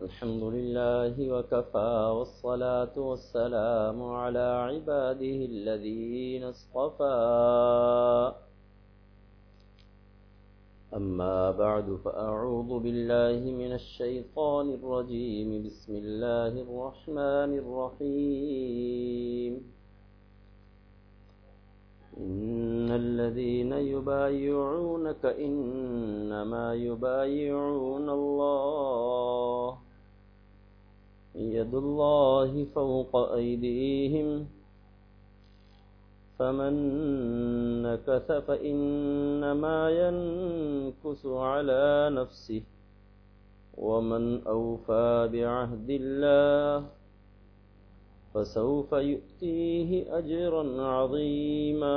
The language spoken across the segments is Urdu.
الحمد لله وكفى والصلاة والسلام على عباده الذين اصطفى أما بعد فأعوذ بالله من الشيطان الرجيم بسم الله الرحمن الرحيم إن الذين يبايعونك إنما يبايعون الله يد الله فوق أيديهم فمن نكث فإنما ينكث على نفسه ومن أوفى بعهد الله فسوف يؤتيه أجرا عظيما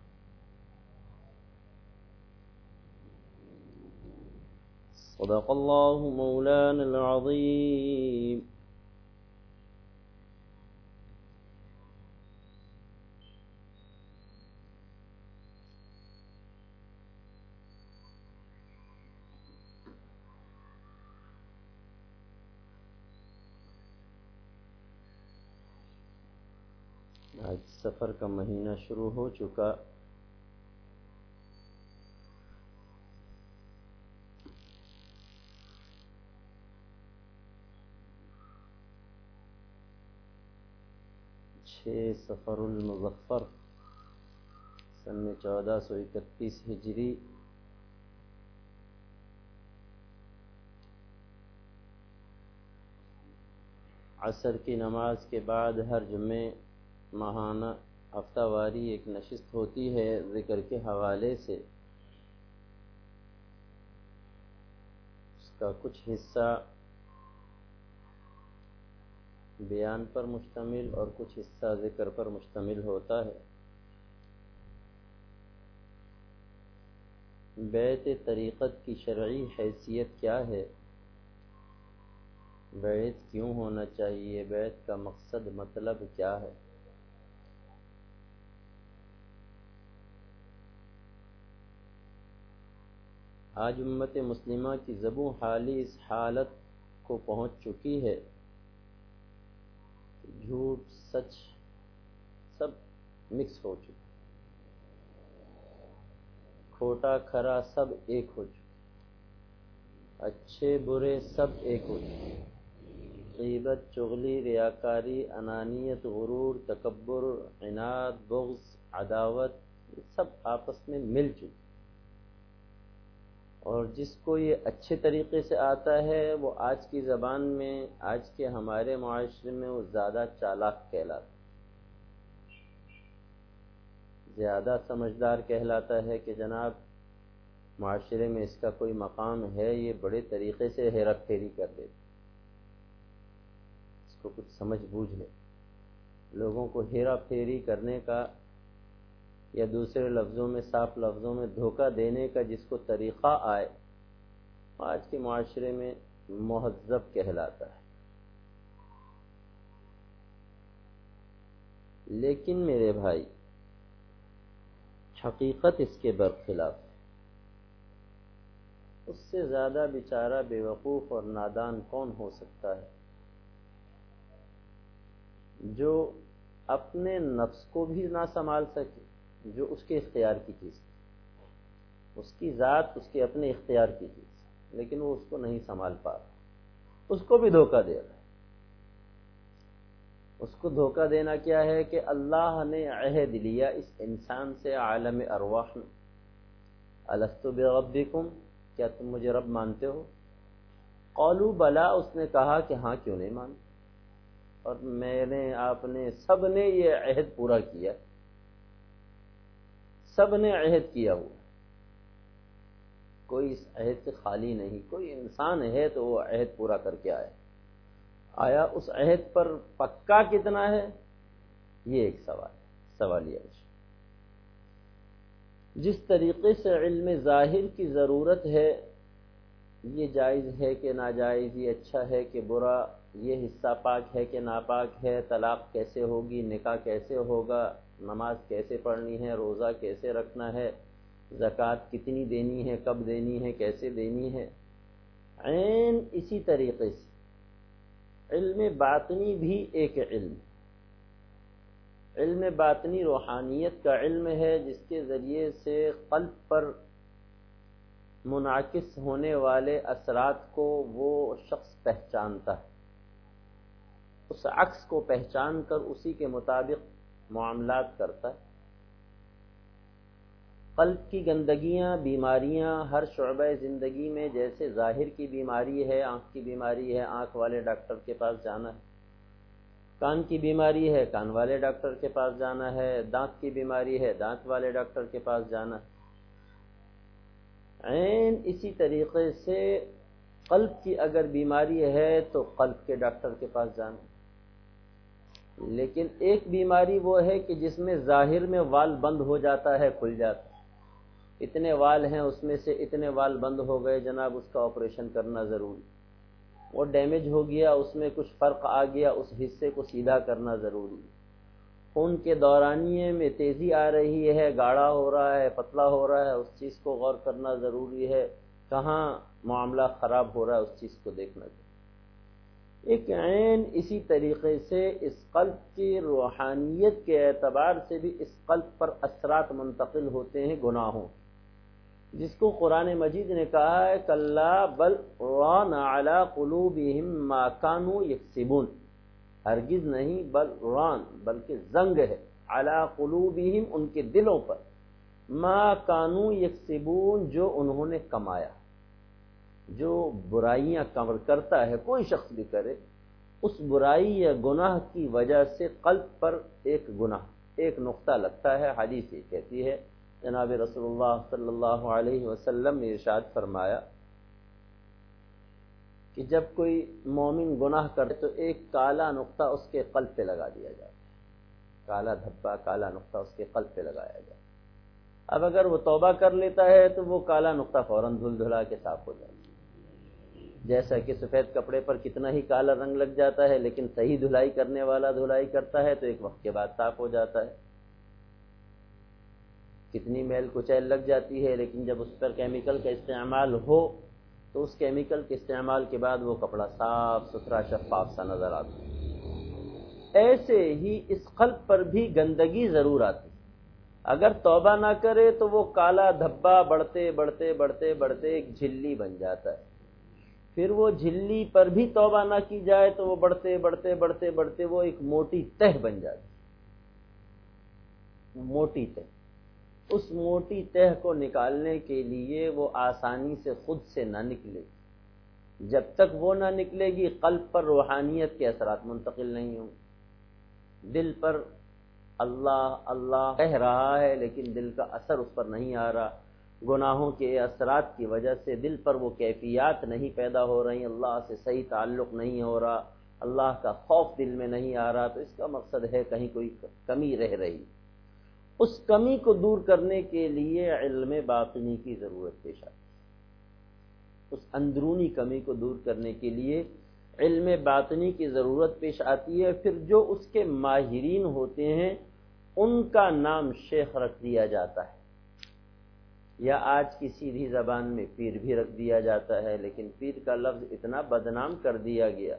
صدق الله مولانا العظيم. آج سفر کا مہینہ شروع ہو چکا. سفر المظفر سن 1431 ہجری عصر کی نماز کے بعد ہر جمعے ماہانہ ہفتہ واری ایک نشست ہوتی ہے ذکر کے حوالے سے. اس کا کچھ حصہ بیان پر مشتمل اور کچھ حصہ ذکر پر مشتمل ہوتا ہے. بیعت طریقت کی شرعی حیثیت کیا ہے؟ بیعت کیوں ہونا چاہیے؟ بیعت کا مقصد مطلب کیا ہے؟ آج امت مسلمہ کی زبوں حالی اس حالت کو پہنچ چکی ہے کہ جھوٹ سچ سب مکس ہو چکا، کھوٹا کھرا سب ایک ہو چکا، اچھے برے سب ایک ہو چکے. غیبت، چغلی، ریاکاری، انانیت، غرور، تکبر، عناد، بغض، عداوت، یہ سب آپس میں مل چکے. اور جس کو یہ اچھے طریقے سے آتا ہے وہ آج کی زبان میں، آج کے ہمارے معاشرے میں وہ زیادہ چالاک کہلاتا ہے، زیادہ سمجھدار کہلاتا ہے کہ جناب معاشرے میں اس کا کوئی مقام ہے، یہ بڑے طریقے سے ہیرا پھیری کر دیتا، اس کو کچھ سمجھ بوجھ لے. لوگوں کو ہیرا پھیری کرنے کا یا دوسرے لفظوں میں، صاف لفظوں میں دھوکہ دینے کا جس کو طریقہ آئے، آج کے معاشرے میں مہذب کہلاتا ہے. لیکن میرے بھائی، حقیقت اس کے برخلاف ہے. اس سے زیادہ بیچارہ بیوقوف اور نادان کون ہو سکتا ہے جو اپنے نفس کو بھی نہ سنبھال سکے، جو اس کے اختیار کی چیز، اس کی ذات اس کے اپنے اختیار کی چیز، لیکن وہ اس کو نہیں سنبھال پا رہا، اس کو بھی دھوکہ دے رہا ہے. اس کو دھوکہ دینا کیا ہے کہ اللہ نے عہد لیا اس انسان سے عالم ارواح میں، الست بربکم، کیا تم مجھے رب مانتے ہو؟ قالوا بلا، اس نے کہا کہ ہاں، کیوں نہیں مانتے. اور میں نے، آپ نے، سب نے یہ عہد پورا کیا، سب نے عہد کیا ہوا، کوئی اس عہد سے خالی نہیں. کوئی انسان ہے تو وہ عہد پورا کر کے آیا. اس عہد پر پکا کتنا ہے، یہ ایک سوالیہ ہے. جس طریقے سے علم ظاہر کی ضرورت ہے، یہ جائز ہے کہ ناجائز، یہ اچھا ہے کہ برا، یہ حصہ پاک ہے کہ ناپاک ہے، طلاق کیسے ہوگی، نکاح کیسے ہوگا، نماز کیسے پڑھنی ہے، روزہ کیسے رکھنا ہے، زکوٰۃ کتنی دینی ہے، کب دینی ہے، کیسے دینی ہے، عین اسی طریقے سے علم باطنی بھی ایک علم، علم باطنی روحانیت کا علم ہے، جس کے ذریعے سے قلب پر منعکس ہونے والے اثرات کو وہ شخص پہچانتا ہے، اس عکس کو پہچان کر اسی کے مطابق معاملات کرتا ہے۔ قلب کی گندگیاں، بیماریاں ہر شعبہ زندگی میں، جیسے ظاہر کی بیماری ہے، آنکھ کی بیماری ہے، آنکھ والے ڈاکٹر کے پاس جانا ہے، کان کی بیماری ہے، کان والے ڈاکٹر کے پاس جانا ہے، دانت کی بیماری ہے، دانت والے ڈاکٹر کے پاس جانا ہے۔ عین اسی طریقے سے قلب کی اگر بیماری ہے تو قلب کے ڈاکٹر کے پاس جانا ہے۔ لیکن ایک بیماری وہ ہے کہ جس میں ظاہر میں وال بند ہو جاتا ہے، کھل جاتا ہے، اتنے وال ہیں اس میں سے اتنے وال بند ہو گئے، جناب اس کا آپریشن کرنا ضروری، وہ ڈیمیج ہو گیا، اس میں کچھ فرق آ گیا، اس حصے کو سیدھا کرنا ضروری۔ خون کے دورانیے میں تیزی آ رہی ہے، گاڑھا ہو رہا ہے، پتلا ہو رہا ہے، اس چیز کو غور کرنا ضروری ہے، کہاں معاملہ خراب ہو رہا ہے اس چیز کو دیکھنا ضروری۔ ایک عین اسی طریقے سے اس قلب کی روحانیت کے اعتبار سے بھی اس قلب پر اثرات منتقل ہوتے ہیں گناہوں، جس کو قرآن مجید نے کہا ہے کلا بل ران علی قلوبہم ما کانوا یکسبون، ہرگز نہیں، بل ران بلکہ زنگ ہے، علی قلوبہم ان کے دلوں پر، ما کانوا یکسبون جو انہوں نے کمایا۔ جو برائیاں کرتا ہے کوئی شخص بھی کرے، اس برائی یا گناہ کی وجہ سے قلب پر ایک گناہ، ایک نقطہ لگتا ہے۔ حدیث یہ کہتی ہے، جناب رسول اللہ صلی اللہ علیہ وسلم نے ارشاد فرمایا کہ جب کوئی مومن گناہ کرے تو ایک کالا نقطہ اس کے قلب پہ لگا دیا جاتا ہے، کالا دھبا، کالا نقطہ اس کے قلب پہ لگایا جاتا ہے۔ اب اگر وہ توبہ کر لیتا ہے تو وہ کالا نقطہ فوراً دھل دھلا کے صاف ہو جاتا ہے، جیسا کہ سفید کپڑے پر کتنا ہی کالا رنگ لگ جاتا ہے، لیکن صحیح دھلائی کرنے والا دھلائی کرتا ہے تو ایک وقت کے بعد صاف ہو جاتا ہے۔ کتنی میل کچیل لگ جاتی ہے، لیکن جب اس پر کیمیکل کا استعمال ہو تو اس کیمیکل کے استعمال کے بعد وہ کپڑا صاف ستھرا شفاف سا نظر آتا ہے۔ ایسے ہی اس قلب پر بھی گندگی ضرور آتی ہے، اگر توبہ نہ کرے تو وہ کالا دھبا بڑھتے بڑھتے بڑھتے بڑھتے ایک جھلی بن جاتا ہے، پھر وہ جھلی پر بھی توبہ نہ کی جائے تو وہ بڑھتے بڑھتے بڑھتے بڑھتے وہ ایک موٹی تہ بن جاتی، موٹی تہ۔ اس موٹی تہ کو نکالنے کے لیے وہ آسانی سے خود سے نہ نکلے، جب تک وہ نہ نکلے گی قلب پر روحانیت کے اثرات منتقل نہیں ہوں۔ دل پر اللہ اللہ کہہ رہا ہے لیکن دل کا اثر اس پر نہیں آ رہا، گناہوں کے اثرات کی وجہ سے دل پر وہ کیفیات نہیں پیدا ہو رہی، اللہ سے صحیح تعلق نہیں ہو رہا، اللہ کا خوف دل میں نہیں آ رہا، تو اس کا مقصد ہے کہیں کوئی کمی رہ رہی۔ اس کمی کو دور کرنے کے لیے علم باطنی کی ضرورت پیش آتی ہے، اس اندرونی کمی کو دور کرنے کے لیے علم باطنی کی ضرورت پیش آتی ہے۔ پھر جو اس کے ماہرین ہوتے ہیں ان کا نام شیخ رکھ دیا جاتا ہے، یا آج کی سیدھی زبان میں پیر بھی رکھ دیا جاتا ہے، لیکن پیر کا لفظ اتنا بدنام کر دیا گیا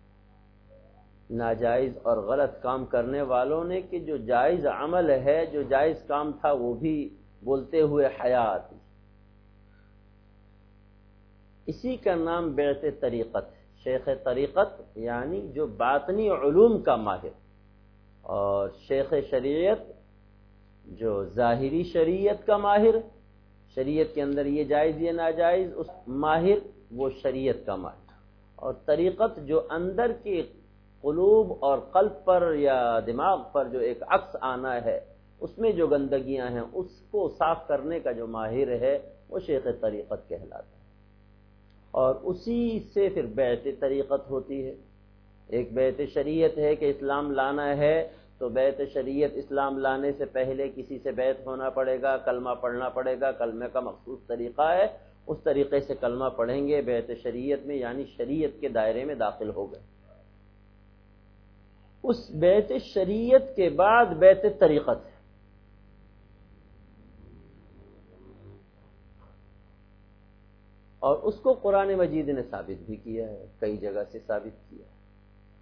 ناجائز اور غلط کام کرنے والوں نے کہ جو جائز عمل ہے، جو جائز کام تھا وہ بھی بولتے ہوئے حیا آتی۔ اسی کا نام بیعت طریقت ہے، شیخ طریقت یعنی جو باطنی علوم کا ماہر، اور شیخ شریعت جو ظاہری شریعت کا ماہر، شریعت کے اندر یہ جائز یہ ناجائز، اس ماہر وہ شریعت کا ماہر، اور طریقت جو اندر کی قلوب اور قلب پر یا دماغ پر جو ایک عکس آنا ہے، اس میں جو گندگیاں ہیں اس کو صاف کرنے کا جو ماہر ہے وہ شیخ طریقت کہلاتا ہے، اور اسی سے پھر بیعت طریقت ہوتی ہے۔ ایک بیعت شریعت ہے کہ اسلام لانا ہے تو بیعت شریعت اسلام لانے سے پہلے کسی سے بیعت ہونا پڑے گا، کلمہ پڑھنا پڑے گا، کلمے کا مخصوص طریقہ ہے، اس طریقے سے کلمہ پڑھیں گے بیعت شریعت میں، یعنی شریعت کے دائرے میں داخل ہو گئے۔ اس بیعت شریعت کے بعد بیعت طریقت ہے، اور اس کو قرآن مجید نے ثابت بھی کیا ہے، کئی جگہ سے ثابت کیا ہے۔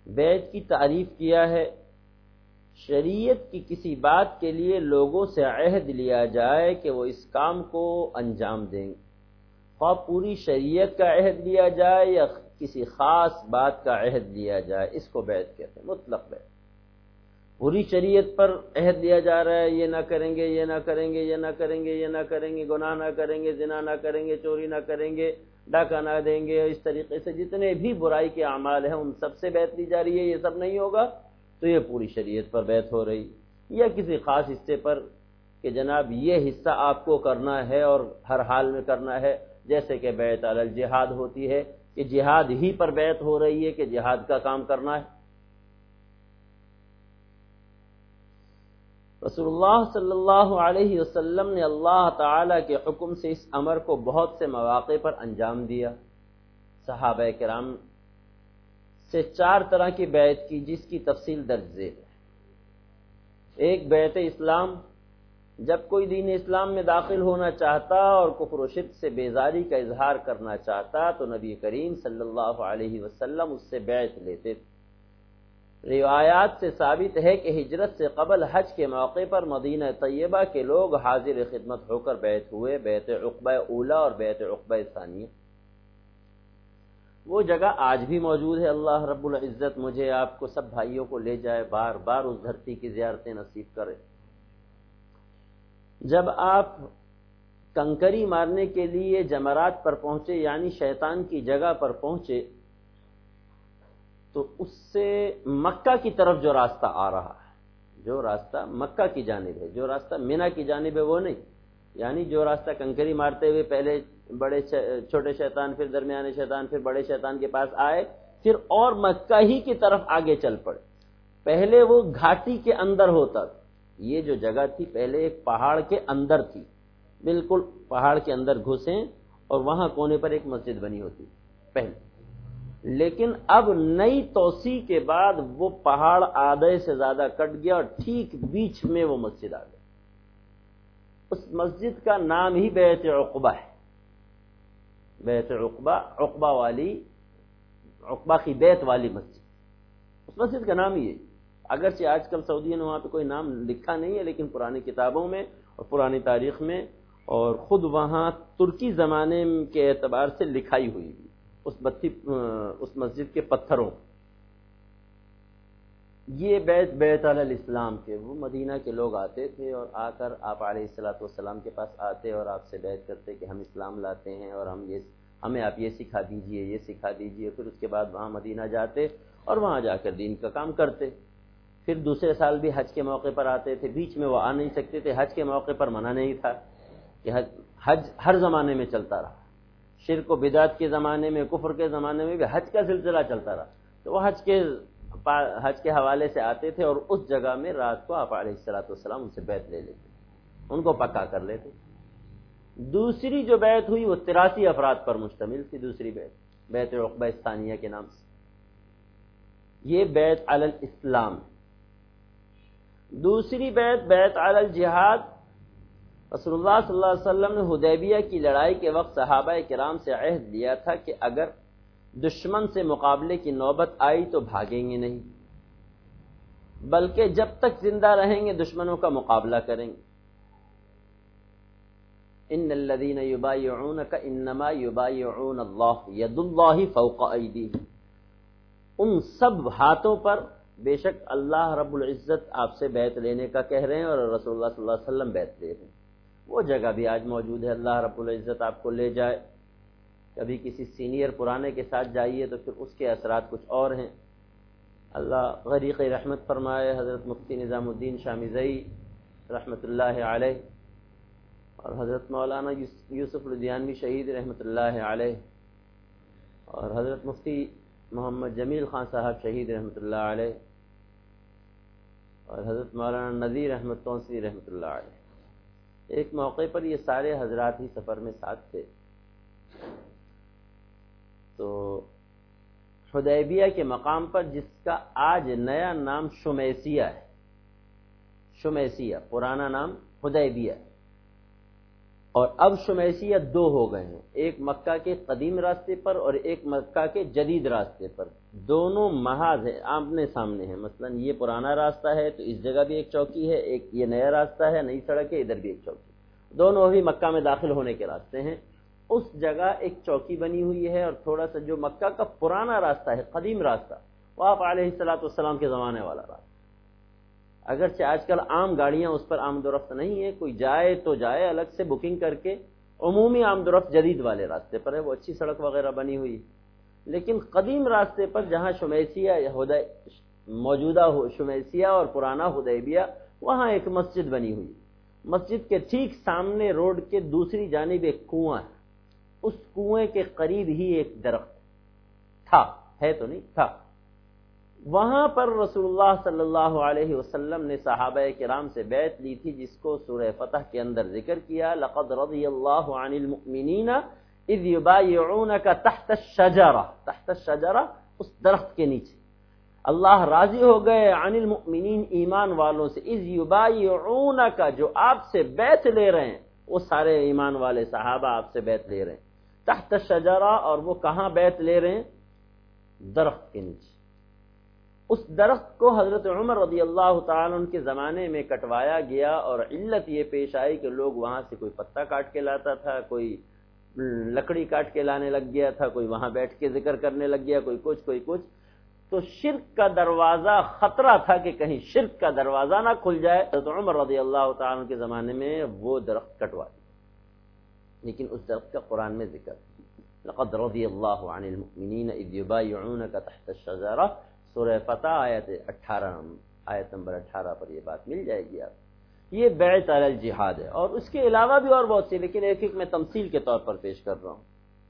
بیعت کی تعریف کیا ہے شریعت کی کسی بات کے لیے لوگوں سے عہد لیا جائے کہ وہ اس کام کو انجام دیں گے، خواہ پوری شریعت کا عہد لیا جائے یا کسی خاص بات کا عہد لیا جائے، اس کو بیعت کہتے ہیں، مطلق بیعت۔ پوری شریعت پر عہد لیا جا رہا ہے، یہ نہ کریں گے، یہ نہ کریں گے، یہ نہ کریں گے، یہ نہ کریں گے، گناہ نہ کریں گے، زنا نہ کریں گے، چوری نہ کریں گے، ڈاکہ نہ دیں گے، اس طریقے سے جتنے بھی برائی کے اعمال ہیں ان سب سے بیعت لی جا رہی ہے، یہ سب نہیں ہوگا تو یہ پوری شریعت پر بیعت ہو رہی، یا کسی خاص حصے پر کہ جناب یہ حصہ آپ کو کرنا ہے اور ہر حال میں کرنا ہے، جیسے کہ بیعت علی الجہاد ہوتی ہے کہ جہاد ہی پر بیعت ہو رہی ہے کہ جہاد کا کام کرنا ہے۔ رسول اللہ صلی اللہ علیہ وسلم نے اللہ تعالی کے حکم سے اس امر کو بہت سے مواقع پر انجام دیا۔ صحابہ کرام سے 4 طرح کی بیعت کی جس کی تفصیل درج ذیل ہے۔ ایک بیعت اسلام، جب کوئی دین اسلام میں داخل ہونا چاہتا اور کفر و شرک سے بیزاری کا اظہار کرنا چاہتا تو نبی کریم صلی اللہ علیہ وسلم اس سے بیعت لیتے تھے۔ روایات سے ثابت ہے کہ ہجرت سے قبل حج کے موقع پر مدینہ طیبہ کے لوگ حاضر خدمت ہو کر بیعت ہوئے، بیعت عقبہ اولا اور بیعت عقبہ ثانیہ۔ وہ جگہ آج بھی موجود ہے۔ اللہ رب العزت مجھے آپ کو سب بھائیوں کو لے جائے، بار بار اس دھرتی کی زیارتیں نصیب کرے۔ جب آپ کنکری مارنے کے لیے جمرات پر پہنچے یعنی شیطان کی جگہ پر پہنچے تو اس سے مکہ کی طرف جو راستہ آ رہا ہے، جو راستہ مکہ کی جانب ہے، جو راستہ منی کی جانب ہے وہ نہیں، یعنی جو راستہ کنکری مارتے ہوئے پہلے بڑے چھوٹے شیطان، پھر درمیانے شیطان، پھر بڑے شیطان کے پاس آئے، پھر اور مکہ ہی کی طرف آگے چل پڑے۔ پہلے وہ گھاٹی کے اندر ہوتا تھا، یہ جو جگہ تھی پہلے ایک پہاڑ کے اندر تھی، بالکل پہاڑ کے اندر گھسیں اور وہاں کونے پر ایک مسجد بنی ہوتی پہلے، لیکن اب نئی توسیع کے بعد وہ پہاڑ آدھے سے زیادہ کٹ گیا اور ٹھیک بیچ میں وہ مسجد آ گئی۔ اس مسجد کا نام ہی بیعت عقبہ ہے۔ بیعت عقبہ، عقبہ والی، عقبہ کی بیعت والی مسجد، اس مسجد کا نام ہی ہے۔ اگرچہ آج کل سعودیہ نے وہاں پہ کوئی نام لکھا نہیں ہے، لیکن پرانی کتابوں میں اور پرانی تاریخ میں اور خود وہاں ترکی زمانے کے اعتبار سے لکھائی ہوئی بھی اس مسجد کے پتھروں۔ یہ بیعت علی الاسلام کے، وہ مدینہ کے لوگ آتے تھے اور آ کر آپ علیہ الصلوۃ والسلام کے پاس آتے اور آپ سے بیعت کرتے کہ ہم اسلام لاتے ہیں اور ہمیں آپ یہ سکھا دیجئے، یہ سکھا دیجئے۔ پھر اس کے بعد وہاں مدینہ جاتے اور وہاں جا کر دین کا کام کرتے۔ پھر دوسرے سال بھی حج کے موقع پر آتے تھے، بیچ میں وہ آ نہیں سکتے تھے، حج کے موقع پر منع نہیں تھا کہ حج ہر زمانے میں چلتا رہا، شرک و بدعت کے زمانے میں، کفر کے زمانے میں بھی حج کا سلسلہ چلتا رہا، تو وہ حج کے حوالے سے آتے تھے اور اس جگہ میں رات کو آپ علیہ الصلوۃ والسلام ان سے بیعت لے لیتے، ان کو پکا کر لیتے۔ دوسری جو بیعت ہوئی وہ 83 افراد پر مشتمل تھی، دوسری بیعت عقبہ ثانیہ کے نام سے، یہ بیعت علی الاسلام۔ دوسری بیعت علی الجہاد، رسول اللہ صلی اللہ علیہ وسلم نے حدیبیہ کی لڑائی کے وقت صحابہ کرام سے عہد لیا تھا کہ اگر دشمن سے مقابلے کی نوبت آئی تو بھاگیں گے نہیں، بلکہ جب تک زندہ رہیں گے دشمنوں کا مقابلہ کریں گے۔ ان الذین یبایعونک انما یبایعون اللہ ید اللہ فوق ایدیہم، ان سب ہاتھوں پر بے شک اللہ رب العزت آپ سے بیعت لینے کا کہہ رہے ہیں اور رسول اللہ صلی اللہ علیہ وسلم بیعت لے رہے ہیں۔ وہ جگہ بھی آج موجود ہے۔ اللہ رب العزت آپ کو لے جائے، کبھی کسی سینئر پرانے کے ساتھ جائیے تو پھر اس کے اثرات کچھ اور ہیں۔ اللہ غریق رحمت فرمائے حضرت مفتی نظام الدین شامزئی رحمۃ اللہ علیہ اور حضرت مولانا یوسف لدھیانوی شہید رحمۃ اللہ علیہ اور حضرت مفتی محمد جمیل خان صاحب شہید رحمۃ اللہ علیہ اور حضرت مولانا نذیر احمد تونسی رحمۃ اللہ علیہ۔ ایک موقع پر یہ سارے حضرات ہی سفر میں ساتھ تھے، تو حدیبیہ کے مقام پر جس کا آج نیا نام شمیسیہ ہے، شمیسیہ، پرانا نام حدیبیہ، اور اب شمیسیہ دو ہو گئے ہیں، ایک مکہ کے قدیم راستے پر اور ایک مکہ کے جدید راستے پر، دونوں محاذ ہیں، آمنے سامنے ہیں۔ مثلا یہ پرانا راستہ ہے تو اس جگہ بھی ایک چوکی ہے، ایک یہ نیا راستہ ہے، نئی سڑک ہے، ادھر بھی ایک چوکی، دونوں ابھی مکہ میں داخل ہونے کے راستے ہیں۔ اس جگہ ایک چوکی بنی ہوئی ہے، اور تھوڑا سا جو مکہ کا پرانا راستہ ہے، قدیم راستہ، وہ آپ علیہ السلام کے زمانے والا راستہ، اگرچہ آج کل عام گاڑیاں اس پر آمد و رفت نہیں ہے، کوئی جائے تو جائے الگ سے بکنگ کر کے، عمومی آمد و رفت جدید والے راستے پر ہے، وہ اچھی سڑک وغیرہ بنی ہوئی، لیکن قدیم راستے پر جہاں شمیسیہ موجودہ شمیسیہ اور پرانا حدیبیہ، وہاں ایک مسجد بنی ہوئی، مسجد کے ٹھیک سامنے روڈ کے دوسری جانب ایک کنواں ہے، اس کنویں کے قریب ہی ایک درخت تھا، ہے تو نہیں تھا، وہاں پر رسول اللہ صلی اللہ علیہ وسلم نے صحابہ کرام سے بیعت لی تھی، جس کو سورہ فتح کے اندر ذکر کیا، لقد رضی اللہ عن المؤمنین اذ یبایعونک تحت الشجرہ، تحت الشجرہ اس درخت کے نیچے اللہ راضی ہو گئے، عن المؤمنین ایمان والوں سے، اذ یبایعونک جو آپ سے بیعت لے رہے ہیں، وہ سارے ایمان والے صحابہ آپ سے بیعت لے رہے ہیں، تحت الشجرہ، اور وہ کہاں بیعت لے رہے ہیں؟ درخت کے نیچے۔ اس درخت کو حضرت عمر رضی اللہ تعالیٰ عنہ کے زمانے میں کٹوایا گیا، اور علت یہ پیش آئی کہ لوگ وہاں سے کوئی پتا کاٹ کے لاتا تھا، کوئی لکڑی کاٹ کے لانے لگ گیا تھا، کوئی وہاں بیٹھ کے ذکر کرنے لگ گیا، کوئی کچھ، تو شرک کا دروازہ، خطرہ تھا کہ کہیں شرک کا دروازہ نہ کھل جائے، حضرت عمر رضی اللہ تعالیٰ عنہ کے زمانے میں وہ درخت کٹوا دیا، لیکن اس درخت کا قرآن میں ذکر، لقد رضی اللہ عن المؤمنین اذ یبایعونک تحت الشجرہ، سورہ فتح آیت نمبر 18 پر یہ بات مل جائے گی آپ۔ یہ بیعت علی الجہاد ہے، اور اس کے علاوہ بھی اور بہت سی، لیکن ایک ایک میں تمثیل کے طور پر پیش کر رہا ہوں۔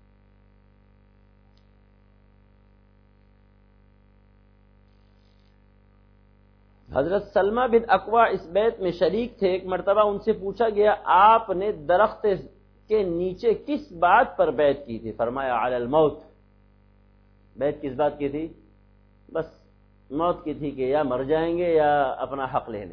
حضرت سلمہ بن اکوع اس بیعت میں شریک تھے، ایک مرتبہ ان سے پوچھا گیا آپ نے درخت کے نیچے کس بات پر بیعت کی تھی؟ فرمایا علی الموت۔ بیعت کس بات کی تھی؟ بس موت کی تھی، کہ یا مر جائیں گے یا اپنا حق لینے،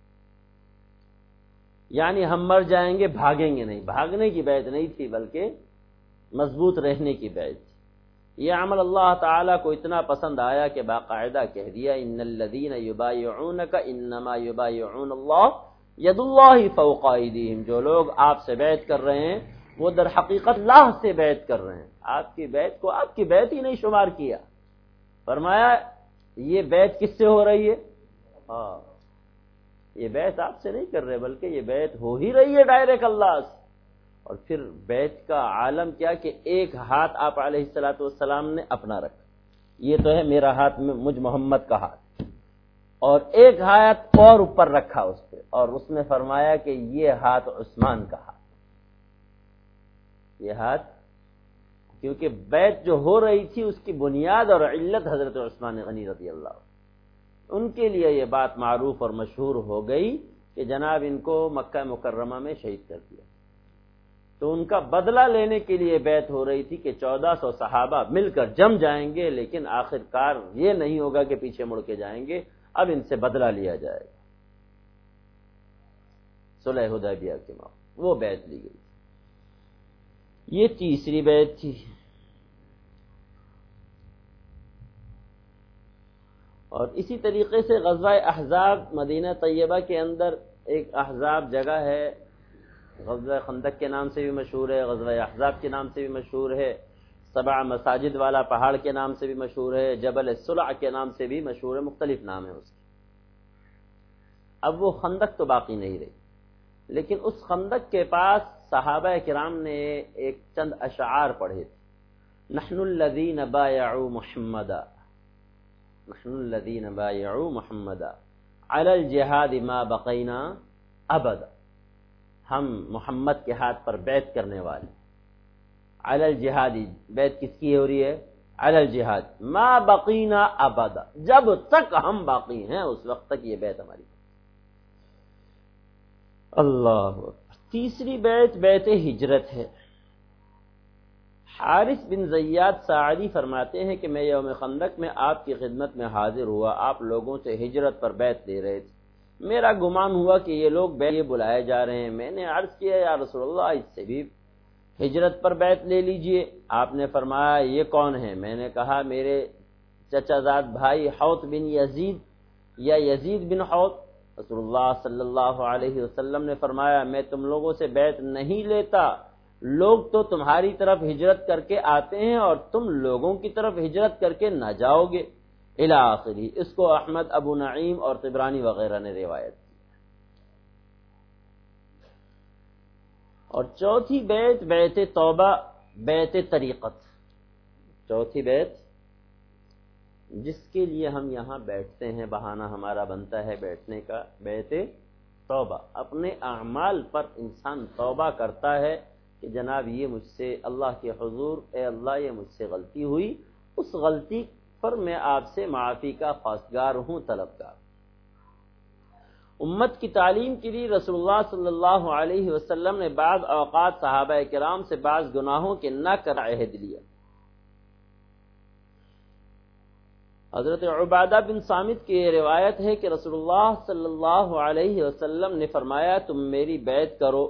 یعنی ہم مر جائیں گے، بھاگیں گے نہیں، بھاگنے کی بیعت نہیں تھی بلکہ مضبوط رہنے کی بیعت تھی۔ یہ عمل اللہ تعالیٰ کو اتنا پسند آیا کہ باقاعدہ کہہ دیا ان الذین یبایعونک انما یبایعون اللہ ید اللہ فوق ایدیہم، جو لوگ آپ سے بیعت کر رہے ہیں وہ در حقیقت اللہ سے بیعت کر رہے ہیں، آپ کی بیعت کو آپ کی بیعت ہی نہیں شمار کیا۔ فرمایا یہ بیعت کس سے ہو رہی ہے؟ یہ بیعت آپ سے نہیں کر رہے، بلکہ یہ بیعت ہو ہی رہی ہے ڈائریکٹ اللہ سے۔ اور پھر بیعت کا عالم کیا کہ ایک ہاتھ آپ علیہ السلام نے اپنا رکھا، یہ تو ہے میرا ہاتھ، مجھ محمد کا ہاتھ، اور ایک ہاتھ اور اوپر رکھا اس پہ، اور اس نے فرمایا کہ یہ ہاتھ عثمان کا ہاتھ، یہ ہاتھ، کیونکہ بیعت جو ہو رہی تھی اس کی بنیاد اور علت حضرت عثمان غنی رضی اللہ عنہ، ان کے لیے یہ بات معروف اور مشہور ہو گئی کہ جناب ان کو مکہ مکرمہ میں شہید کر دیا، تو ان کا بدلہ لینے کے لیے بیعت ہو رہی تھی کہ 1400 صحابہ مل کر جم جائیں گے، لیکن آخر کار یہ نہیں ہوگا کہ پیچھے مڑ کے جائیں گے، اب ان سے بدلہ لیا جائے گا۔ صلح حدیبیہ کے موقع وہ بیعت لی گئی، یہ تیسری بیعت تھی۔ اور اسی طریقے سے غزوہ احزاب، مدینہ طیبہ کے اندر ایک احزاب جگہ ہے، غزوہ خندق کے نام سے بھی مشہور ہے، غزوہ احزاب کے نام سے بھی مشہور ہے، 7 مساجد والا پہاڑ کے نام سے بھی مشہور ہے، جبل الصلع کے نام سے بھی مشہور ہے، مختلف نام ہے اس کے۔ اب وہ خندق تو باقی نہیں رہی، لیکن اس خندق کے پاس صحابہ کرام نے ایک چند اشعار پڑھے تھے، نحن الذین بایعوا محمدا، نحن الذین بایعوا محمدا علی الجہاد ما بقینا ابدا، ہم محمد کے ہاتھ پر بیعت کرنے والے، علی الجہادی، بیعت کس کی ہو رہی ہے؟ علی الجہاد ما بقینا ابدا، جب تک ہم باقی ہیں اس وقت تک یہ بیعت ہماری۔ اللہ اکبر۔ تیسری بیعت بیعت ہجرت ہے۔ حارث بن زیاد ساعدی فرماتے ہیں کہ میں یوم خندق میں آپ کی خدمت میں حاضر ہوا، آپ لوگوں سے ہجرت پر بیعت لے رہے تھے، میرا گمان ہوا کہ یہ لوگ یہ بلائے جا رہے ہیں. میں نے عرض کیا یا رسول اللہ اس سے بھی ہجرت پر بیعت لے لیجئے. آپ نے فرمایا یہ کون ہے؟ میں نے کہا میرے چچا زاد بھائی حوت بن یزید یا یزید بن حوت. رسول اللہ صلی اللہ علیہ وسلم نے فرمایا میں تم لوگوں سے بیعت نہیں لیتا، لوگ تو تمہاری طرف ہجرت کر کے آتے ہیں اور تم لوگوں کی طرف ہجرت کر کے نہ جاؤ گے الی آخری. اس کو احمد، ابو نعیم اور طبرانی وغیرہ نے روایت کی. اور چوتھی بیعت بیعت توبہ، بیعت طریقت. چوتھی بیعت جس کے لیے ہم یہاں بیٹھتے ہیں، بہانہ ہمارا بنتا ہے بیٹھنے کا، بیعت توبہ. اپنے اعمال پر انسان توبہ کرتا ہے کہ جناب یہ مجھ سے اللہ کے حضور، اے اللہ یہ مجھ سے غلطی ہوئی، اس غلطی پر میں آپ سے معافی کا خواستگار ہوں، طلبگار. امت کی تعلیم کے لیے رسول اللہ صلی اللہ علیہ وسلم نے بعض اوقات صحابہ کرام سے بعض گناہوں کے نہ کر عہد لیا. حضرت عبادہ بن صامت کی یہ روایت ہے کہ رسول اللہ صلی اللہ علیہ وسلم نے فرمایا تم میری بیعت کرو،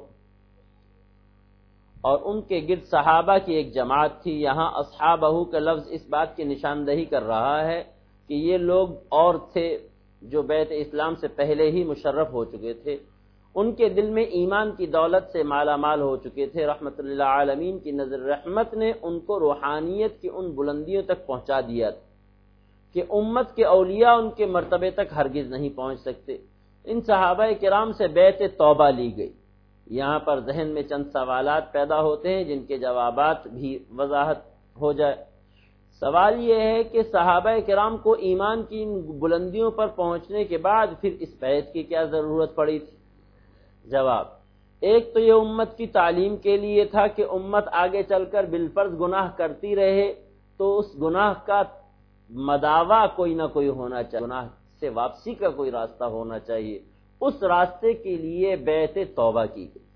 اور ان کے گرد صحابہ کی ایک جماعت تھی. یہاں اصحابہ کا لفظ اس بات کی نشاندہی کر رہا ہے کہ یہ لوگ اور تھے جو بیعت اسلام سے پہلے ہی مشرف ہو چکے تھے، ان کے دل میں ایمان کی دولت سے مالا مال ہو چکے تھے. رحمت اللہ عالمین کی نظر رحمت نے ان کو روحانیت کی ان بلندیوں تک پہنچا دیا تھا کہ امت کے اولیاء ان کے مرتبے تک ہرگز نہیں پہنچ سکتے. ان صحابہ کرام سے بیعت توبہ لی گئی. یہاں پر ذہن میں چند سوالات پیدا ہوتے ہیں جن کے جوابات بھی وضاحت ہو جائے. سوال یہ ہے کہ صحابہ کرام کو ایمان کی ان بلندیوں پر پہنچنے کے بعد پھر اس بیعت کی کیا ضرورت پڑی تھی؟ جواب، ایک تو یہ امت کی تعلیم کے لیے تھا کہ امت آگے چل کر بالفرض گناہ کرتی رہے تو اس گناہ کا مداوا کوئی نہ کوئی ہونا چاہیے، گناہ سے واپسی کا کوئی راستہ ہونا چاہیے. اس راستے کے لیے بیعت توبہ کی گئی.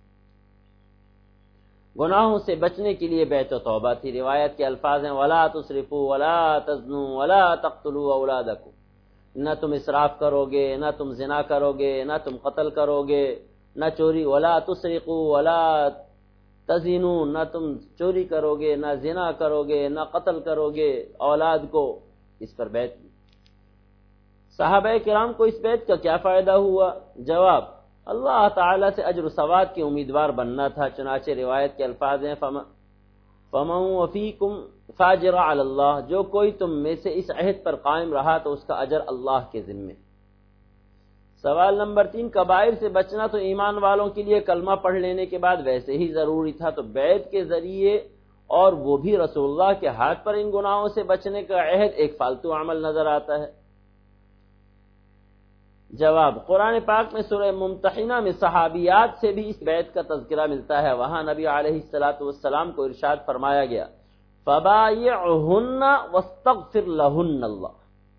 گناہوں سے بچنے کے لیے بیعت توبہ تھی. روایت کے الفاظ ہیں وَلَا تُسْرِفُوا وَلَا تَزْنُوا وَلَا تَقْتُلُوا أَوْلَادَكُمْ. نہ تم اسراف کرو گے، نہ تم زنا کرو گے، نہ تم قتل کرو گے، نہ چوری. وَلَا تُسْرِقُوا وَلَا تَزِنُوا، نہ تم چوری کرو گے، نہ زنا کرو گے، نہ قتل کرو گے اولاد کو. اس پر بیعت کی. صحابہ کرام کو اس بیعت کا کیا فائدہ ہوا؟ جواب، اللہ تعالیٰ سے اجر و ثواب کی امیدوار بننا تھا. چنانچہ روایت کے الفاظ ہیں فَمَن وَفِيكُمْ فَاجِرَ عَلَى اللَّهِ، جو کوئی تم میں سے اس عہد پر قائم رہا تو اس کا اجر اللہ کے ذمے. سوال نمبر 3، کبائر سے بچنا تو ایمان والوں کے لیے کلمہ پڑھ لینے کے بعد ویسے ہی ضروری تھا، تو بیعت کے ذریعے اور وہ بھی رسول اللہ کے ہاتھ پر ان گناہوں سے بچنے کا عہد ایک فالتو عمل نظر آتا ہے. جواب، قرآن پاک میں سورہ ممتحنہ میں صحابیات سے بھی اس بیعت کا تذکرہ ملتا ہے. وہاں نبی علیہ السلام کو ارشاد فرمایا گیا فَبَايِعْهُنَّ وَاسْتَغْفِرْ لَهُنَّ اللَّهُ.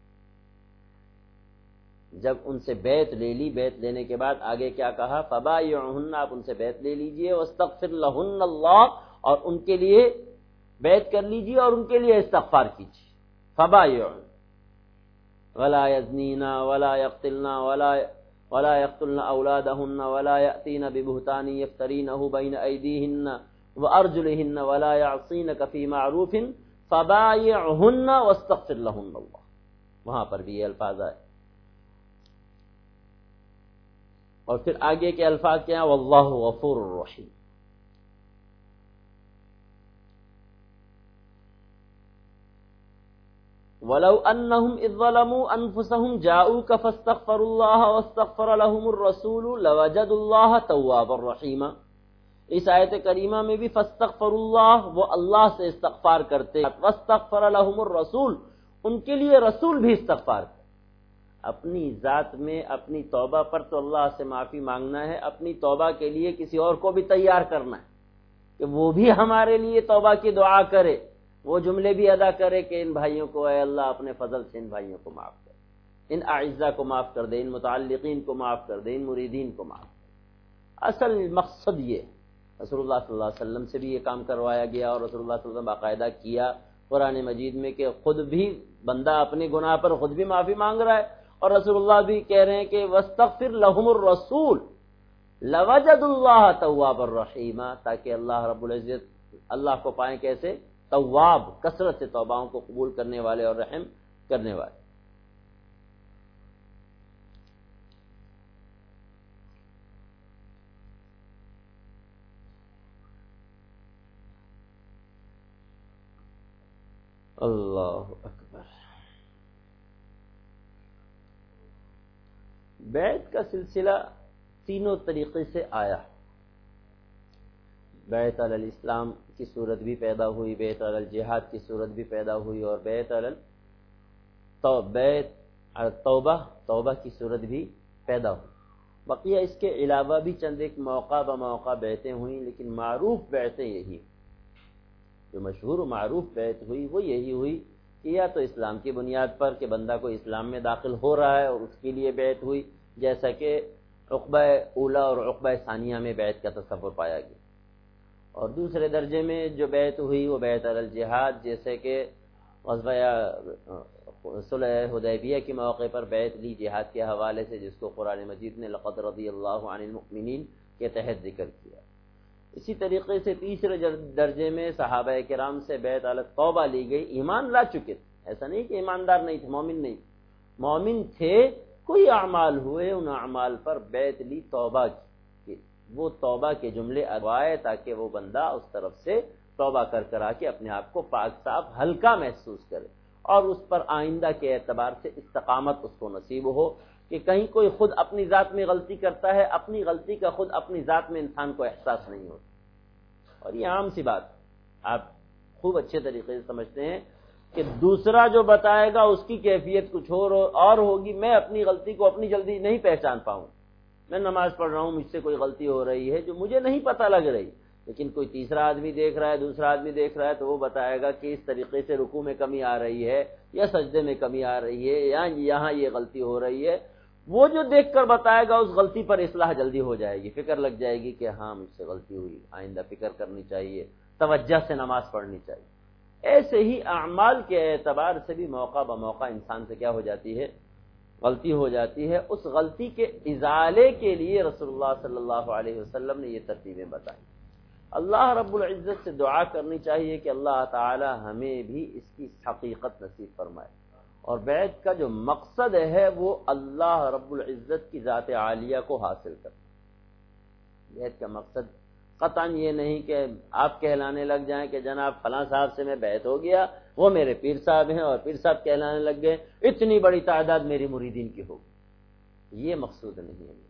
جب ان سے بیعت لے لی، بیعت لینے کے بعد آگے کیا کہا؟ فَبَايِعْهُنَّ، آپ ان سے بیعت لے لیجئے، وَاسْتَغْفِرْ لَهُنَّ اللَّهُ، اور ان کے لیے بیعت کر لیجئے اور ان کے لیے استغفار کیجئے. فَبَايِعْهُنَّ ولا يزنين ولا يقتلن ولا يقتلن اولادهن ولا ياتين ببهتان يفترينه بين ايديهن وارجلهن ولا يعصينك في معروف فبايعهن واستغفر لهن الله. وہاں پر بھی یہ الفاظ آئے. اور پھر آگے کے الفاظ کیا ہیں؟ واللہ غفور رحیم. وَلَوْ أَنَّهُمْ إِذْ ظَلَمُوا أَنفُسَهُمْ جَاءُوكَ فَاسْتَغْفَرُوا اللَّهَ وَاسْتَغْفَرَ لَهُمُ الرَّسُولُ لَوَجَدُوا اللَّهَ تَوَّابًا رَحِيمًا. اس آیت کریمہ میں بھی فَاسْتَغْفَرُوا اللَّهَ، وہ اللہ سے استغفار کرتے، وَاسْتَغْفَرَ لَهُمُ الرَّسُولُ، ان کے لیے رسول بھی استغفار کرتے. اپنی ذات میں اپنی توبہ پر تو اللہ سے معافی مانگنا ہے، اپنی توبہ کے لیے کسی اور کو بھی تیار کرنا ہے کہ وہ بھی ہمارے لیے توبہ کی دعا کرے، وہ جملے بھی ادا کرے کہ ان بھائیوں کو اے اللہ اپنے فضل سے ان بھائیوں کو معاف کر، ان اعزاء کو معاف کر دے، ان متعلقین کو معاف کر دے، ان مریدین کو معاف کر دے. اصل مقصد یہ رسول اللہ صلی اللہ علیہ وسلم سے بھی یہ کام کروایا گیا اور رسول اللہ صلی اللہ علیہ وسلم باقاعدہ کیا قرآن مجید میں کہ خود بھی بندہ اپنے گناہ پر خود بھی معافی مانگ رہا ہے اور رسول اللہ بھی کہہ رہے ہیں کہ وَاسْتَغْفِرْ لَهُمُ الرَّسُولُ لَوَجَدُوا اللَّهَ تَوَّابًا رَحِيمًا، تاکہ اللہ رب العزت اللہ کو پائیں کیسے؟ تواب، کثرت سے توباؤں کو قبول کرنے والے اور رحم کرنے والے۔ اللہ اکبر۔ بیعت کا سلسلہ تینوں طریقے سے آیا۔ بیعت علی الاسلام کی صورت بھی پیدا ہوئی، بیعت علی الجہاد کی صورت بھی پیدا ہوئی، اور بیعت علی توبہ کی صورت بھی پیدا ہوئی۔ بقیہ اس کے علاوہ بھی چند ایک موقع بموقع بیعتیں ہوئیں، لیکن معروف بیعتیں یہی، جو مشہور و معروف بیعت ہوئی وہ یہی ہوئی کہ یا تو اسلام کی بنیاد پر کہ بندہ کو اسلام میں داخل ہو رہا ہے اور اس کے لیے بیعت ہوئی، جیسا کہ عقبہ اولا اور عقبہ ثانیہ میں بیعت کا تصور پایا گیا، اور دوسرے درجے میں جو بیعت ہوئی وہ بیعت علی الجہاد، جیسے کہ غزوہ صلح حدیبیہ کے موقع پر بیعت لی جہاد کے حوالے سے، جس کو قرآن مجید نے لقد رضی اللہ عن المؤمنین کے تحت ذکر کیا۔ اسی طریقے سے تیسرے درجے میں صحابہ کرام سے بیعت علی توبہ لی گئی، ایمان لا چکے تھے، ایسا نہیں کہ ایماندار نہیں تھے، مومن نہیں تھے، مومن تھے، کوئی اعمال ہوئے، ان اعمال پر بیعت لی توبہ کی، وہ توبہ کے جملے اگوائے تاکہ وہ بندہ اس طرف سے توبہ کر آ کے اپنے آپ کو پاک صاف ہلکا محسوس کرے، اور اس پر آئندہ کے اعتبار سے استقامت اس کو نصیب ہو، کہ کہیں کوئی خود اپنی ذات میں غلطی کرتا ہے، اپنی غلطی کا خود اپنی ذات میں انسان کو احساس نہیں ہوتا، اور یہ عام سی بات آپ خوب اچھے طریقے سے سمجھتے ہیں کہ دوسرا جو بتائے گا اس کی کیفیت کچھ اور ہوگی، میں اپنی غلطی کو اپنی جلدی نہیں پہچان پاؤں، میں نماز پڑھ رہا ہوں، مجھ سے کوئی غلطی ہو رہی ہے جو مجھے نہیں پتہ لگ رہی، لیکن کوئی تیسرا آدمی دیکھ رہا ہے، دوسرا آدمی دیکھ رہا ہے، تو وہ بتائے گا کہ اس طریقے سے رکوع میں کمی آ رہی ہے، یا سجدے میں کمی آ رہی ہے، یا یہاں یہ غلطی ہو رہی ہے، وہ جو دیکھ کر بتائے گا اس غلطی پر اصلاح جلدی ہو جائے گی، فکر لگ جائے گی کہ ہاں مجھ سے غلطی ہوئی، آئندہ فکر کرنی چاہیے، توجہ سے نماز پڑھنی چاہیے۔ ایسے ہی اعمال کے اعتبار سے بھی موقع بموقع انسان سے کیا ہو جاتی ہے؟ غلطی ہو جاتی ہے۔ اس غلطی کے ازالے کے لیے رسول اللہ صلی اللہ علیہ وسلم نے یہ ترتیبیں بتائیں۔ اللہ رب العزت سے دعا کرنی چاہیے کہ اللہ تعالی ہمیں بھی اس کی حقیقت نصیب فرمائے، اور بیعت کا جو مقصد ہے وہ اللہ رب العزت کی ذات عالیہ کو حاصل کرنا۔ بیعت کا مقصد قطعاً یہ نہیں کہ آپ کہلانے لگ جائیں کہ جناب فلاں صاحب سے میں بیعت ہو گیا، وہ میرے پیر صاحب ہیں، اور پیر صاحب کہلانے لگ گئے اتنی بڑی تعداد میری مریدین کی ہوگی، یہ مقصود نہیں ہے،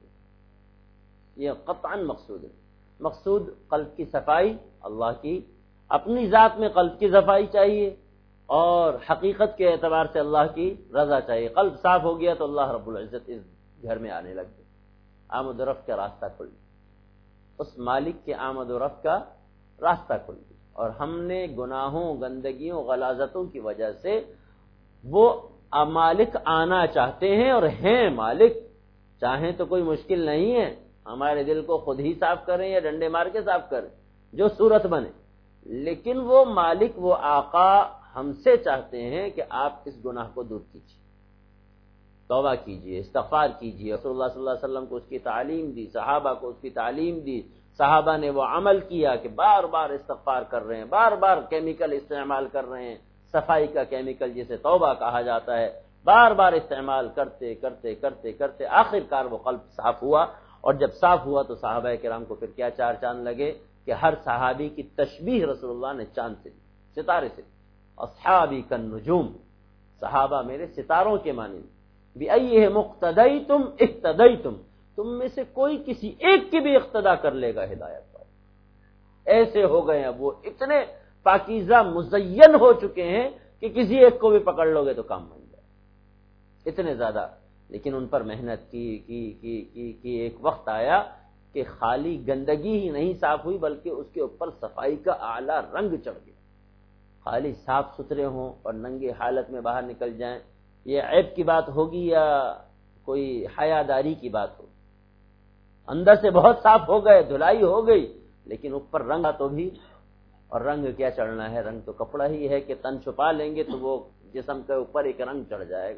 یہ قطعاً مقصود ہے۔ مقصود قلب کی صفائی، اللہ کی اپنی ذات میں قلب کی صفائی چاہیے، اور حقیقت کے اعتبار سے اللہ کی رضا چاہیے۔ قلب صاف ہو گیا تو اللہ رب العزت اس گھر میں آنے لگ گئے، آمد و رفت کا راستہ کھل گیا، اس مالک کے آمد و رفت کا راستہ کھل گیا، اور ہم نے گناہوں، گندگیوں، غلاظتوں کی وجہ سے وہ مالک آنا چاہتے ہیں، اور ہیں مالک، چاہیں تو کوئی مشکل نہیں ہے، ہمارے دل کو خود ہی صاف کریں یا ڈنڈے مار کے صاف کریں، جو صورت بنے، لیکن وہ مالک، وہ آقا ہم سے چاہتے ہیں کہ آپ اس گناہ کو دور کیجیے، توبہ کیجیے، استغفار کیجیے۔ رسول اللہ صلی اللہ علیہ وسلم کو اس کی تعلیم دی، صحابہ کو اس کی تعلیم دی، صحابہ نے وہ عمل کیا کہ بار بار استغفار کر رہے ہیں، بار بار کیمیکل استعمال کر رہے ہیں، صفائی کا کیمیکل جسے توبہ کہا جاتا ہے، بار بار استعمال کرتے کرتے کرتے کرتے آخر کار وہ قلب صاف ہوا، اور جب صاف ہوا تو صحابہ کرام کو پھر کیا چار چاند لگے کہ ہر صحابی کی تشبیہ رسول اللہ نے چاند سے دی، ستارے سے، اصحابی کالنجوم، صحابہ میرے ستاروں کے مانند، بِأَيِّهِمْ اقْتَدَيْتُمْ اهْتَدَيْتُمْ، تم میں سے کوئی کسی ایک کی بھی اقتدا کر لے گا ہدایت پر، ایسے ہو گئے ہیں وہ، اتنے پاکیزہ مزین ہو چکے ہیں کہ کسی ایک کو بھی پکڑ لو گے تو کام بن جائے، اتنے زیادہ۔ لیکن ان پر محنت کی ایک وقت آیا کہ خالی گندگی ہی نہیں صاف ہوئی بلکہ اس کے اوپر صفائی کا اعلیٰ رنگ چڑھ گیا۔ خالی صاف ستھرے ہوں اور ننگے حالت میں باہر نکل جائیں، یہ عیب کی بات ہوگی یا کوئی حیاداری کی بات ہوگی؟ اندر سے بہت صاف ہو گئے، دھلائی ہو گئی، لیکن اوپر رنگ تو بھی، اور رنگ کیا چڑھنا ہے؟ رنگ تو کپڑا ہی ہے کہ تن چھپا لیں گے تو وہ جسم کے اوپر ایک رنگ چڑھ جائے گا۔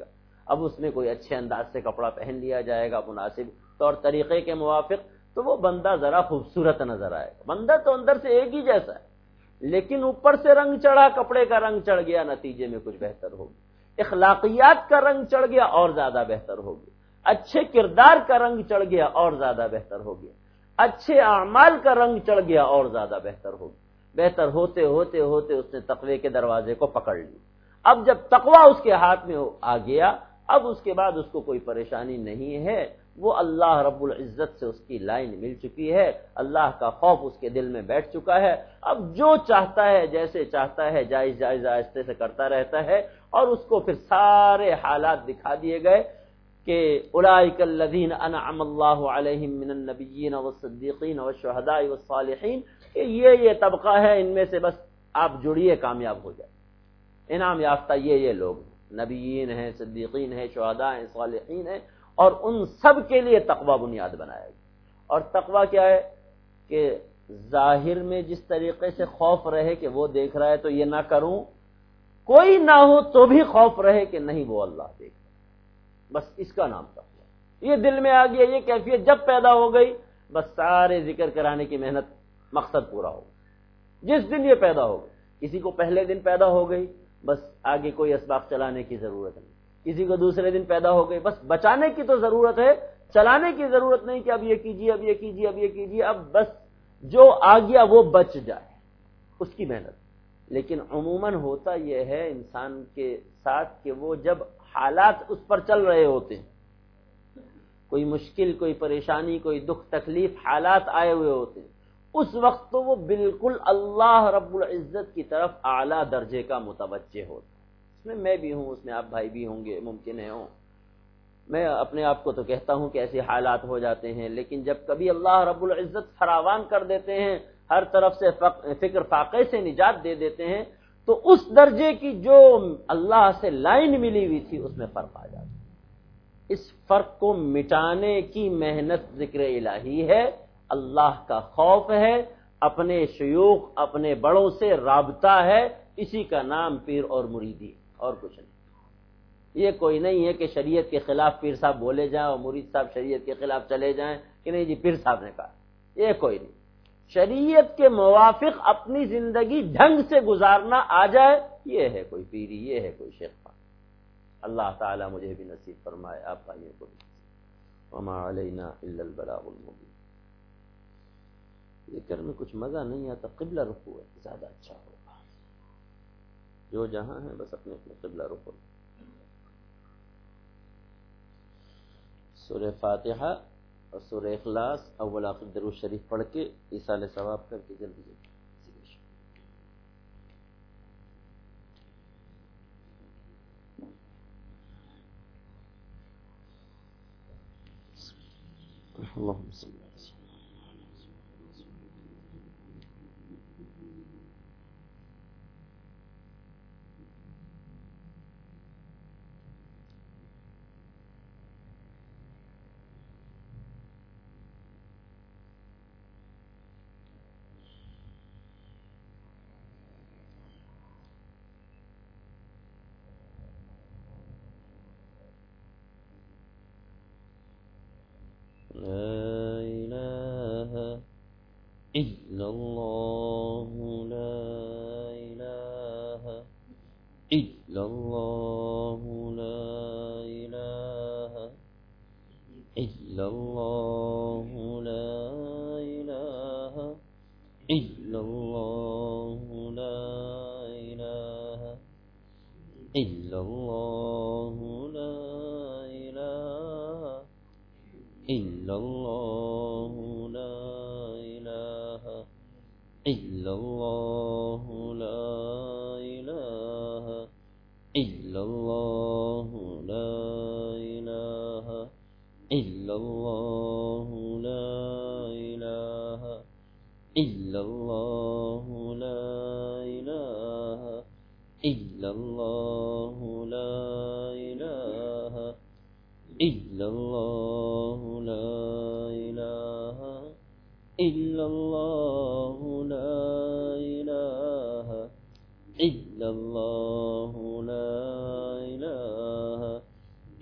اب اس میں کوئی اچھے انداز سے کپڑا پہن لیا جائے گا مناسب طور طریقے کے موافق، تو وہ بندہ ذرا خوبصورت نظر آئے گا۔ بندہ تو اندر سے ایک ہی جیسا ہے، لیکن اوپر سے رنگ چڑھا، کپڑے کا رنگ چڑھ گیا، نتیجے میں کچھ بہتر ہوگی۔ اخلاقیات کا رنگ چڑھ گیا اور زیادہ بہتر ہوگی، اچھے کردار کا رنگ چڑھ گیا اور زیادہ بہتر ہوگی، اچھے اعمال کا رنگ چڑھ گیا اور زیادہ بہتر ہوگی۔ بہتر ہوتے ہوتے ہوتے اس نے تقوی کے دروازے کو پکڑ لی۔ اب جب تقوی اس کے ہاتھ میں آ گیا، اب اس کے بعد اس کو کوئی پریشانی نہیں ہے، وہ اللہ رب العزت سے اس کی لائن مل چکی ہے، اللہ کا خوف اس کے دل میں بیٹھ چکا ہے۔ اب جو چاہتا ہے، جیسے چاہتا ہے، جائز جائز آہستہ سے کرتا رہتا ہے، اور اس کو پھر سارے حالات دکھا دیے گئے کہ اولئک الذین انعم اللہ علیہم من النبیین والصدیقین والشہداء والصالحین، کہ یہ طبقہ ہے، ان میں سے بس آپ جڑیے، کامیاب ہو جائے۔ انعام یافتہ یہ لوگ نبیین ہیں، صدیقین ہیں، شہداء ہیں، صالحین ہیں، اور ان سب کے لیے تقوی بنیاد بنایا گیا۔ اور تقوی کیا ہے کہ ظاہر میں جس طریقے سے خوف رہے کہ وہ دیکھ رہا ہے تو یہ نہ کروں، کوئی نہ ہو تو بھی خوف رہے کہ نہیں وہ اللہ دیکھ رہا ہے، بس اس کا نام تقوی۔ یہ دل میں آ گیا، یہ کیفیت جب پیدا ہو گئی، بس سارے ذکر کرانے کی محنت مقصد پورا ہو گیا۔ جس دن یہ پیدا ہو گئی، کسی کو پہلے دن پیدا ہو گئی، بس آگے کوئی اسباق چلانے کی ضرورت نہیں، کسی کو دوسرے دن پیدا ہو گئی، بس بچانے کی تو ضرورت ہے، چلانے کی ضرورت نہیں کہ اب یہ کیجیے، اب یہ کیجیے، اب یہ کیجیے، اب بس جو آ گیا وہ بچ جائے، اس کی محنت۔ لیکن عموماً ہوتا یہ ہے انسان کے ساتھ کہ وہ جب حالات اس پر چل رہے ہوتے ہیں، کوئی مشکل، کوئی پریشانی، کوئی دکھ تکلیف، حالات آئے ہوئے ہوتے ہیں، اس وقت تو وہ بالکل اللہ رب العزت کی طرف اعلیٰ درجے کا متوجہ ہوتا ہے۔ اس میں میں بھی ہوں، اس میں آپ بھائی بھی ہوں گے، ممکن ہے ہوں۔ میں اپنے آپ کو تو کہتا ہوں کہ ایسے حالات ہو جاتے ہیں، لیکن جب کبھی اللہ رب العزت فراوان کر دیتے ہیں، ہر طرف سے فکر فاقے سے نجات دے دیتے ہیں، تو اس درجے کی جو اللہ سے لائن ملی ہوئی تھی اس میں فرق آ جاتا ہے۔ اس فرق کو مٹانے کی محنت ذکر الہی ہے، اللہ کا خوف ہے، اپنے شیوخ، اپنے بڑوں سے رابطہ ہے، اسی کا نام پیر اور مریدی، اور کچھ نہیں۔ یہ کوئی نہیں ہے کہ شریعت کے خلاف پیر صاحب بولے جائیں اور مرید صاحب شریعت کے خلاف چلے جائیں کہ نہیں جی پیر صاحب نے کہا، یہ کوئی نہیں۔ شریعت کے موافق اپنی زندگی ڈھنگ سے گزارنا آ جائے، یہ ہے کوئی پیری، یہ ہے کوئی شیخ۔ اللہ تعالیٰ مجھے بھی نصیب فرمائے، آپ بھائیوں کو بھی۔ وما علینا الا البلاغ المبین۔ ذکر میں کچھ مزہ نہیں آتا، قبلہ رخو ہے زیادہ اچھا ہوگا۔ جو جہاں ہے بس اپنے اپنے قبلہ رخو۔ سورہ فاتحہ اور سورہ اخلاص اول آخر درود شریف پڑھ کے ایصال ثواب کر کے جلدی جلدی اللهم صل على سيدنا لا إله إلا الله، لا إله إلا الله، لا إله إلا الله، لا إله إلا الله، لا إله إلا الله، لا إله إلا الله، لا إله إلا الله، لا إله إلا الله، لا إله إلا الله، لا إله إلا الله، لا إله إلا الله، لا إله إلا الله، لا إله إلا الله، لا إله إلا الله، لا إله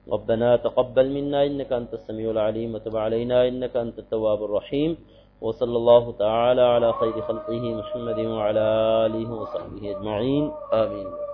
ربنا تقبل منا إنك أنت السميع العليم وتب علينا إنك أنت التواب الرحيم وصلى الله تعالى على خير خلقه محمد وعلى آله وصحبه أجمعين آمين.